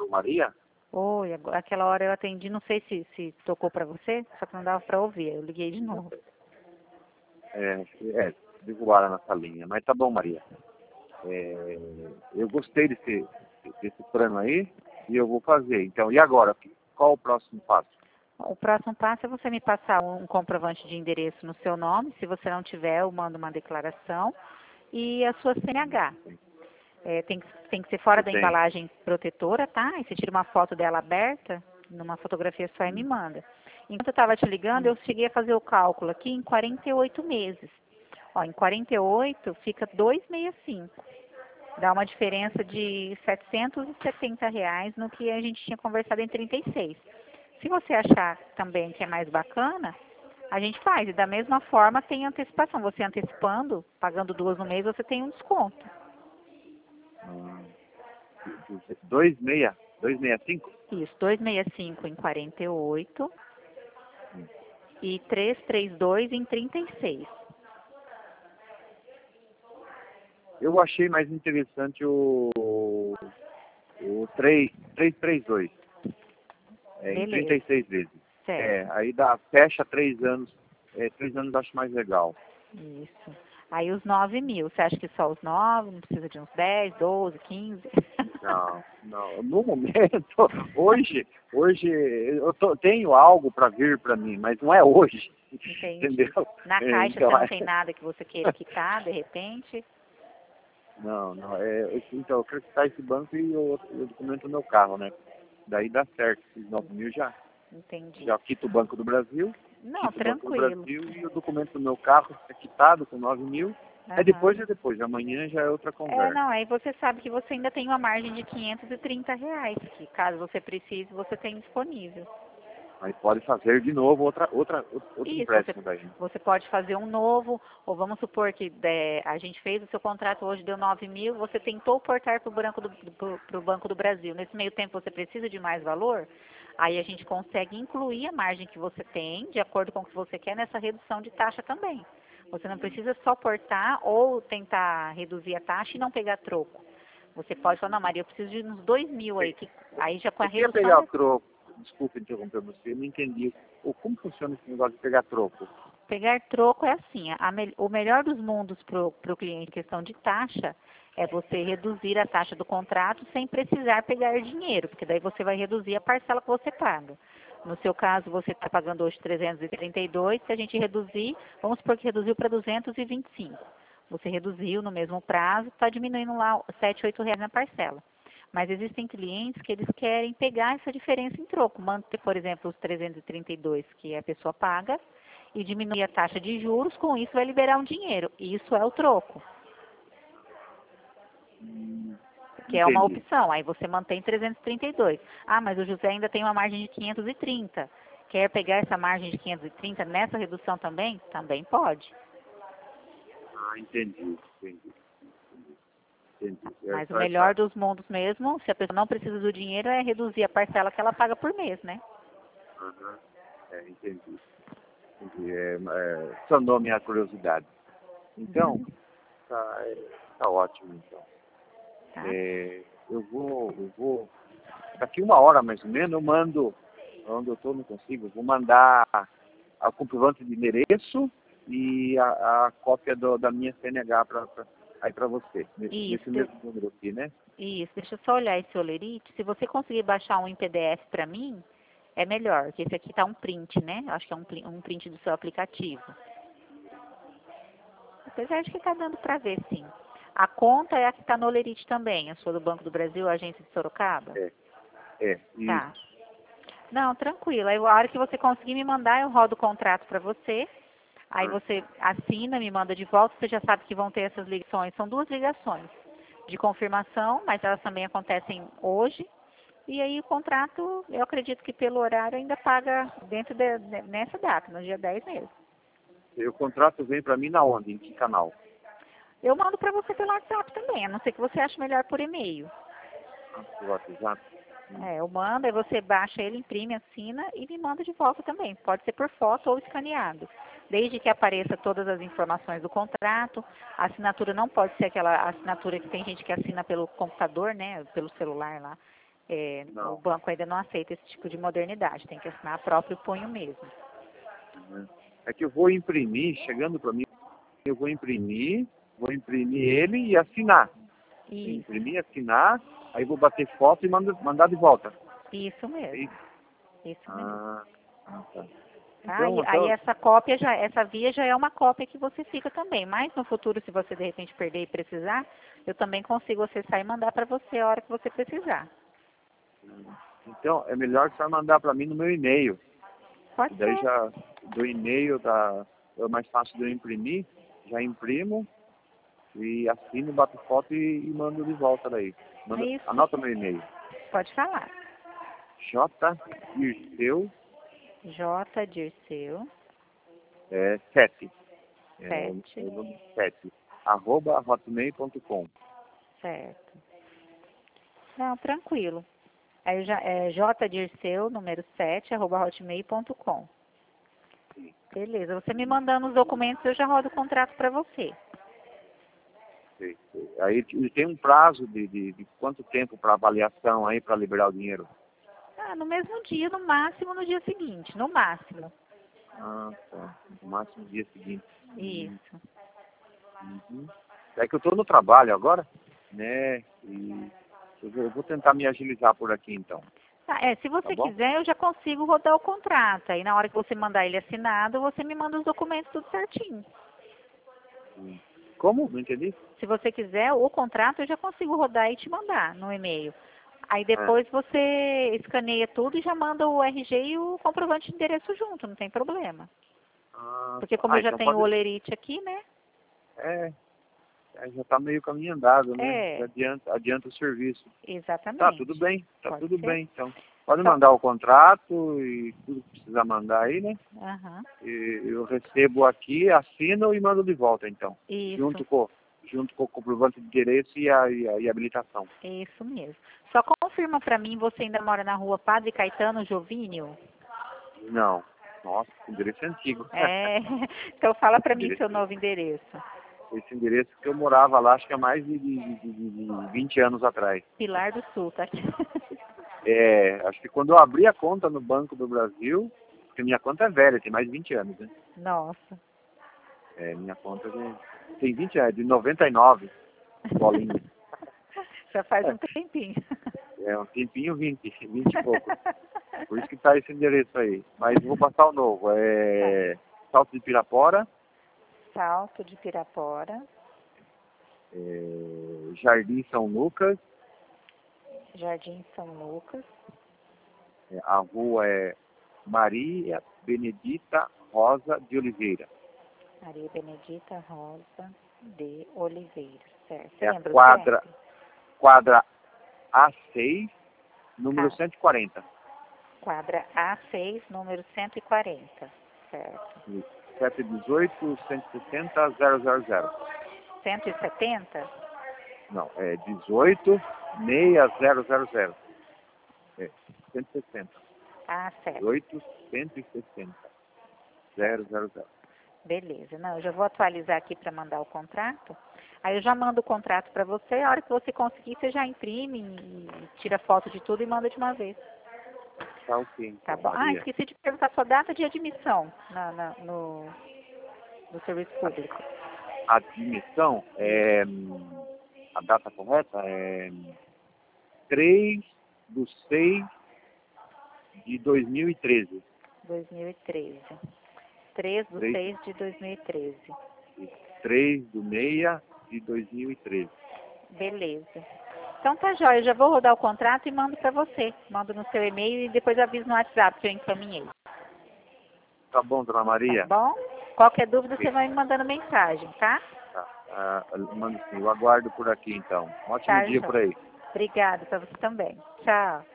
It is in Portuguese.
Maria? Oi, aquela hora eu atendi, não sei se tocou para você, só que não dava para ouvir, eu liguei de novo. Derrubaram nossa linha. Mas tá bom, Maria. Eu gostei desse plano aí e eu vou fazer. Então, e agora? Qual o próximo passo? O próximo passo é você me passar um comprovante de endereço no seu nome. Se você não tiver, eu mando uma declaração. E a sua CNH. Tem que ser fora da embalagem protetora, tá? Aí você tira uma foto dela aberta, numa fotografia só e me manda. Enquanto eu estava te ligando, eu cheguei a fazer o cálculo aqui em 48 meses. Ó, em 48 fica 265. Dá uma diferença de R$ 770 no que a gente tinha conversado em 36. Se você achar também que é mais bacana, a gente faz. E da mesma forma tem antecipação. Você antecipando, pagando 2 no mês, você tem um desconto. 265? Isso, 265 em 48 e 332 em 36. Eu achei mais interessante o 332. Em 36 vezes. Certo. Aí fecha 3 anos. 3 anos eu acho mais legal. Isso. Aí os 9.000, você acha que só os 9, não precisa de uns 10, 12, 15? Não. No momento, hoje tenho algo para vir para mim, mas não é hoje. Entendi. Entendeu? Na caixa Então, você não tem nada que você queira quitar, de repente? Não. Então, eu quero quitar esse banco e eu documento o meu carro, né? Daí dá certo, esses 9.000 já. Entendi. Já quito o Banco do Brasil. Não, Quito o Banco do tranquilo. Brasil e o documento do meu carro é quitado com 9.000. Aham. Depois. Amanhã já é outra conversa. Não, aí você sabe que você ainda tem uma margem de R$ 530, que caso você precise, você tem disponível. Aí pode fazer de novo outro Isso, empréstimo daí. você pode fazer um novo, ou vamos supor que a gente fez o seu contrato hoje, deu 9.000, você tentou portar para o Banco do Brasil. Nesse meio tempo você precisa de mais valor, aí a gente consegue incluir a margem que você tem, de acordo com o que você quer, nessa redução de taxa também. Você não precisa só portar ou tentar reduzir a taxa e não pegar troco. Você pode falar, não, Maria, eu preciso de uns 2.000 aí, aí já com a Eu queria redução... pegar o troco. Desculpa interromper você, eu não entendi. Como funciona esse negócio de pegar troco? Pegar troco é assim, o melhor dos mundos para o cliente em questão de taxa é você reduzir a taxa do contrato sem precisar pegar dinheiro, porque daí você vai reduzir a parcela que você paga. No seu caso, você está pagando hoje 332, se a gente reduzir, vamos supor que reduziu para 225. Você reduziu no mesmo prazo, está diminuindo lá R$ 7, R$ 8 na parcela. Mas existem clientes que eles querem pegar essa diferença em troco, manter, por exemplo, os 332 que a pessoa paga e diminuir a taxa de juros, com isso vai liberar um dinheiro. Isso é o troco. Que é uma opção. Aí você mantém 332. Ah, mas o José ainda tem uma margem de 530. Quer pegar essa margem de 530 nessa redução também? Também pode. Entendi. Mas o melhor dos mundos mesmo, se a pessoa não precisa do dinheiro, é reduzir a parcela que ela paga por mês, né? Entendi. Sanou minha curiosidade. Então, tá ótimo, então. Tá. Eu vou, daqui 1 hora mais ou menos, eu mando, onde eu estou, não consigo, vou mandar a comprovante de endereço e a cópia da minha CNH aí para você, nesse mesmo número aqui, né? Isso, deixa eu só olhar esse olerite. Se você conseguir baixar um em PDF para mim, é melhor, porque esse aqui tá um print, né? Acho que é um print do seu aplicativo. Apesar de que tá dando para ver, sim. A conta é a que está no olerite também, a sua do Banco do Brasil, a agência de Sorocaba? Tá. Não, tranquilo. Aí, a hora que você conseguir me mandar, eu rodo o contrato para você. Aí você assina, me manda de volta. Você já sabe que vão ter essas ligações. São 2 ligações de confirmação, mas elas também acontecem hoje. E aí o contrato, eu acredito que pelo horário ainda paga dentro nessa data, no dia 10 mesmo. E o contrato vem para mim na onde? Em que canal? Eu mando para você pelo WhatsApp também, a não ser que você ache melhor por e-mail. Pelo WhatsApp? Eu mando, aí você baixa ele, imprime, assina e me manda de volta também. Pode ser por foto ou escaneado. Desde que apareça todas as informações do contrato, a assinatura não pode ser aquela assinatura que tem gente que assina pelo computador, né, pelo celular lá. O banco ainda não aceita esse tipo de modernidade, tem que assinar próprio punho mesmo. É que eu vou imprimir, chegando para mim, eu vou imprimir ele e assinar. Isso. Imprimir, assinar, aí vou bater foto e mandar de volta. Isso mesmo. Isso mesmo. Tá. Aí essa via já é uma cópia que você fica também. Mas no futuro, se você de repente perder e precisar, eu também consigo acessar e mandar para você a hora que você precisar. Então, é melhor que você mandar para mim no meu e-mail. Pode Daí ser. já do e-mail é mais fácil de eu imprimir, já imprimo e assino, bato foto e mando de volta daí. Anota meu e-mail. Pode falar. jdirceu J. Dirceu. 7. 7. @hotmail.com. Certo. Não, tranquilo. Aí já é jdirceu, número 7, @hotmail.com. Beleza. Você me mandando os documentos, eu já rodo o contrato para você. Sei. Aí tem um prazo de quanto tempo para avaliação aí para liberar o dinheiro? No mesmo dia, no máximo no dia seguinte, no máximo. Tá. No máximo no dia seguinte. Isso. É que eu estou no trabalho agora, né? E eu vou tentar me agilizar por aqui então. Se você quiser, eu já consigo rodar o contrato. Aí na hora que você mandar ele assinado, você me manda os documentos tudo certinho. Como? Não entendi? Se você quiser, o contrato eu já consigo rodar e te mandar no e-mail. Aí depois você escaneia tudo e já manda o RG e o comprovante de endereço junto, não tem problema. Porque como eu já então tenho o Olerite aqui, né? Já está meio caminho andado, né? Adianta o serviço. Exatamente. Tá, tudo bem. Pode Tudo ser. bem, então. Pode mandar o contrato e tudo que precisar mandar aí, né? E eu recebo aqui, assino e mando de volta, então. Isso. Junto com o comprovante de endereço e a habilitação. Isso mesmo. Só confirma para mim, você ainda mora na rua Padre Caetano Jovínio? Não. Nossa, esse endereço é antigo. Então fala para mim seu novo endereço. Esse endereço que eu morava lá, acho que há mais de 20 anos atrás. Pilar do Sul, tá aqui. Acho que quando eu abri a conta no Banco do Brasil, porque minha conta é velha, tem mais de 20 anos, né? Nossa. Minha conta tem 20 anos, de 99, bolinha. Já faz um tempinho. Um tempinho, 20 e pouco. Por isso que tá esse endereço aí. Mas vou passar o novo. Salto de Pirapora. Salto de Pirapora. Jardim São Lucas. Jardim São Lucas. A rua é Maria Benedita Rosa de Oliveira. Maria Benedita Rosa de Oliveira, certo. É a quadra A6, número 140. Quadra A6, número 140, certo. 718 160 000. 170? Não, 18 6000. 160. Certo. 18 160 000. Beleza. Não, eu já vou atualizar aqui para mandar o contrato. Aí eu já mando o contrato para você. A hora que você conseguir, você já imprime e tira foto de tudo e manda de uma vez. Tá ok. Tá bom. Esqueci de perguntar a sua data de admissão no serviço público. Admissão, a data correta é 3/6/2013. 2013. 3/6 de 2013. 3/6/2013. Beleza. Então tá jóia, eu já vou rodar o contrato e mando para você. Mando no seu e-mail e depois aviso no WhatsApp que eu encaminhei. Tá bom, dona Maria? Tá bom? Qualquer dúvida você vai me mandando mensagem, tá? Mando sim, eu aguardo por aqui então. Um ótimo dia por aí. Obrigada, para você também. Tchau.